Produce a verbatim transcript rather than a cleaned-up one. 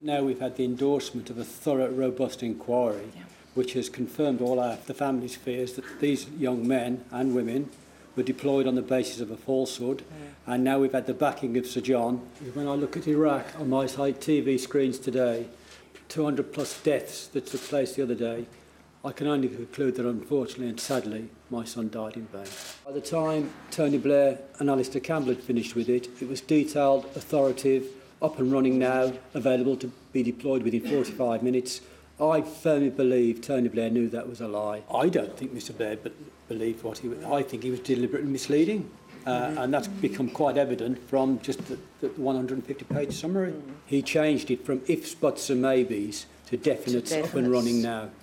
Now we've had the endorsement of a thorough, robust inquiry, yeah. which has confirmed all our, the family's fears that these young men and women were deployed on the basis of a falsehood. Yeah. And now we've had the backing of Sir John. When I look at Iraq on my T V screens today, two hundred plus deaths that took place the other day, I can only conclude that unfortunately and sadly my son died in vain. By the time Tony Blair and Alistair Campbell had finished with it, it was detailed, authoritative, up and running now, available to be deployed within forty-five minutes. I firmly believe Tony Blair knew that was a lie. I don't think Mr Blair believed what he was. I think he was deliberately misleading. Uh, mm-hmm. And that's become quite evident from just the, the one hundred fifty page summary. Mm-hmm. He changed it from ifs, buts and maybes to definites, to definites. Up and running now.